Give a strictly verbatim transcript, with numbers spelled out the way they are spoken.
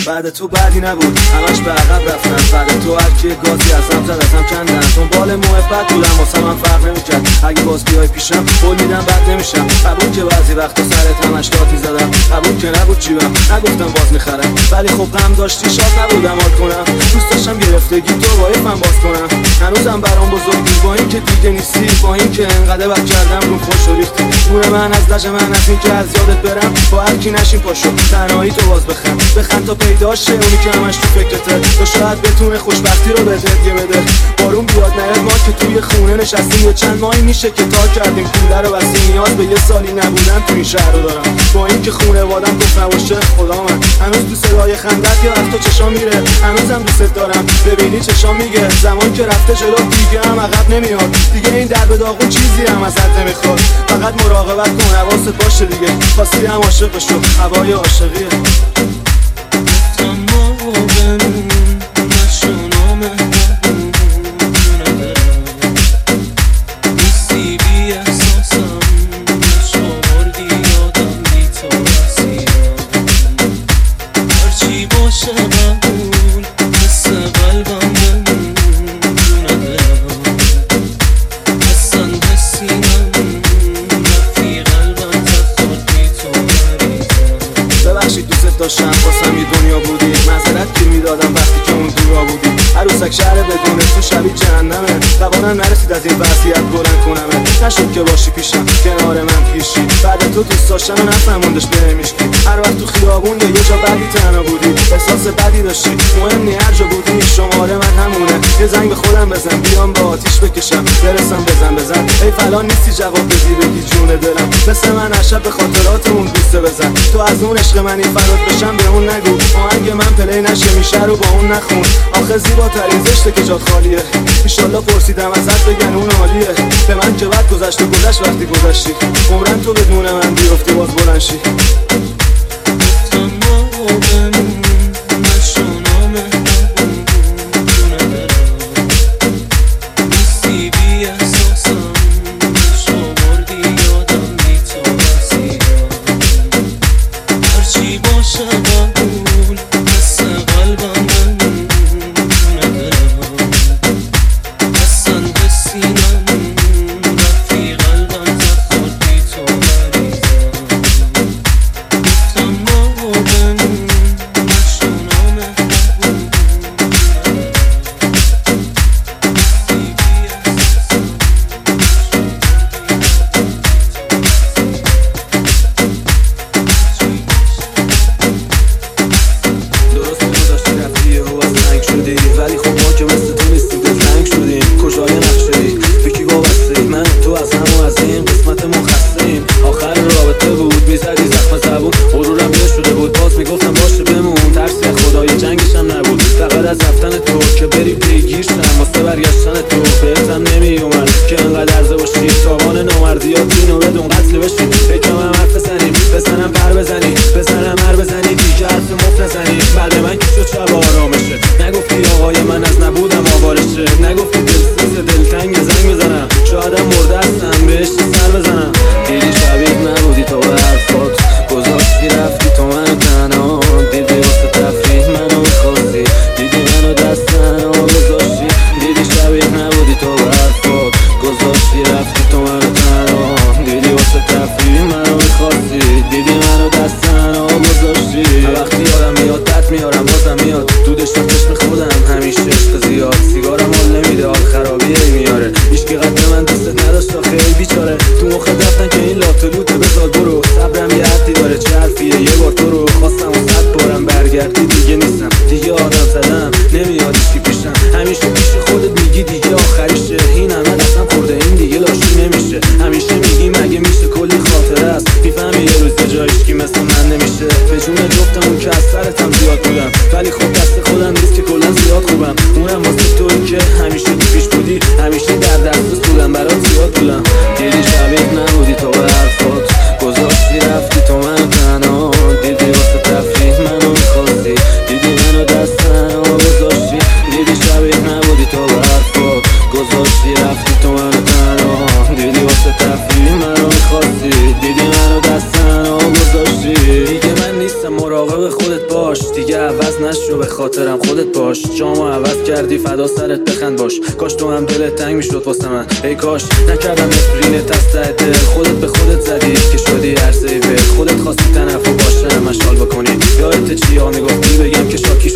بعد تو بعدی نبود، همش به عقب رفتن. بعد تو هر کی گازی ازم زد ازم کندن. دنبال محبت بودم واسه من فرق نمیکرد. اگه باز بیای پیشم قول میدم بد نمیشم. قبول که بعضی وقتا سرت همش لاتی زدم، قبول که نبود چیبم، نگفتم باز میخرم. ولی خب غم داشتی شاد نبودم حال کنم. دوست داشتم گرفتگی تو وایفم باز کنم. هنوزم برام بزرگی با این که دیگه نیستی، با این که انقدر بد کردم رو خوش و ریختی. جون من از لج من از این که از یادت برم. با هر کی نشین پاشو تنهایی تو باز بخند. بخند تا پیدا شه اونی که همش تو فکرته. تو شاید بتونه خوشبختی رو بهت هدیه بده. بارون بیاد نیاد ما که توی خونه نشستیم. و چند ماهی میشه که تا کردیم کوله رو بستیم. نیاز به یه سالی نبودن تو این شهر رو دارم. با این که خونوادم گفت نباشه خدا من. هنوز تو صدای خندت یا وقتا چشام میره. هنوزم دوست دارم ببینی چشام میگه. زمان که رفته جلو دیگه هم عقب نمیاد. دیگه این درب داغون چیزی هم ازت نمیخواد. فقط مراقبت کن حواست باشه دیگه. خواستی هم عاشق بشو هوای عاشقیه. داشتم واسم یه دنیا بودی. معذرت گیر میدادم وقتی که اون دورا بودی. عروسک شهر بدونه تو شبیه جهنمه. توانم نرسید از این وضعیت بلند کنمه. نشد که باشی پیشم کنار من پیشی. بعد تو دوست داشتن و نفهموندش نمیشکی. هر وقت تو خیابون یا یه جا بدی تنها بودی. احساس بدی داشتی مهم نی هر جا بودی. شماره من همونه. یه زنگ به خودم بزن بیام با آتیش بکشم. برسم بزن بزن ای فلان نیستی جواب بدی بگی جون دلم. مثل من هر شب به خاطراتمون بوسه بزن. تو از اون عشق منی فرات بشم به اون نگو. آهنگ من پلی نشه میشه رو با اون نخون. آخه زیباترین زشته که جات خالیه. ایشالله پرسیدم ازت بگن اون عالیه. به من که بعد گذشت و گذشت وقتی گذشتی. عمرن تو بدون من بیفتی باز بلند شی. ولی خب ما که مثل تو نیستیم دلتنگ شدیم. کجای نقشه‌ای به کی وابسته‌ای؟ من تو از هم و از این قسمتمون خسته‌ایم. آخر رابطه بود میزدی زخم زبون. غرورم یه شده بود باز میگفتم باشه بمون. ترسی از خدای جنگش هم نبود. فقط از رفتن تو که بری پیگیر شم. واسه برگشتن تو بهتم نمیومد که انقدر عرضه باشی. تاوان نامردیات اینو بدون قتل بشی. فکرم هم حرف بزنیم بزنم پر بزنی. بزنم هر بزنی دیگه حرف مفت نزنی. بعد من که شد شب آرامشه. نگفتی آقای من از نبودم آوارشه. نگفتی دلسوز دلتنگ زنگ بزنم. شایدم مرده هستم بهش سر بزنم. دیدی شبیه نبودی تو به حرفات. گذاشتی رفتی تو منو تنها. دیدی واسه تفریح منو میخواستی. دیدی منو دست تنها گذاشتی. دیدی شبیه نبودی تو به حرفات. گذاشتی رفتی تو منو تنها. دیدی واسه تفریح منو میخواستی. دیدی منو دست تنها گذاشتی. وقتی یادم میاد دت میارم بازم میاد. دودش تا چشم خودم همیشه عشق زیاد. سیگارم حال نمیده حال خرابیه میاره. هیچکی قد من دوستت نداشت آخه ای بیچاره. تو مخت رفتن که این لات و لوته بذار برو. صبرم یه حدی داره چه حرفیه یه بار تو رو خواستم و صد بارم برگردی. دیگه نیستم دیگه آدم زدم نمیاد هیچکی پیشم. همیشه پیش خودت میگی دیگه آخریشه. این همه دستم خورده این دیگه لاشی نمیشه. همیشه میگی مگه میشه کلی خاطره است. میفهمی یه روز جایش کی مثل من نمیشه. به جون جفتمون که از سرتم زیاد بودم. ولی خب دست خودم نیست که کلا زیاد خوبم. اونم واسه تویی که همیشه تو پیش بودی. همیشه در دسترس بودم برات زیاد بودم. دیدی شبیه نبودی تو به حرفات. گذاشتی رفتی تو منو تنها. دیدی واسه تفریح منو میخواستی. دیدی منو دست تنها گذاشتی. دیدی شبیه نبودی تو به حرفات. گذاشتی رفتی تو منو تنها. دیدی واسه تفریح منو میخواستی. دیدی منو دست تنها گذاشتی. دیگه من نیستم مراقب خودت باش. دیگه عوض عوض نشو به خاطرم خودت باش. جامو عوض کردی فدا سرت بخند باش. کاش تو هم دلت تنگ میشد واسه من، ای کاش نکردم اسپرینت از ته دل. خودت به خودت زدی که شدی عرضه ول. خودت خواستی تنفر باشه مشال بکنی. یادت چیا میگفتی بگم که شاکی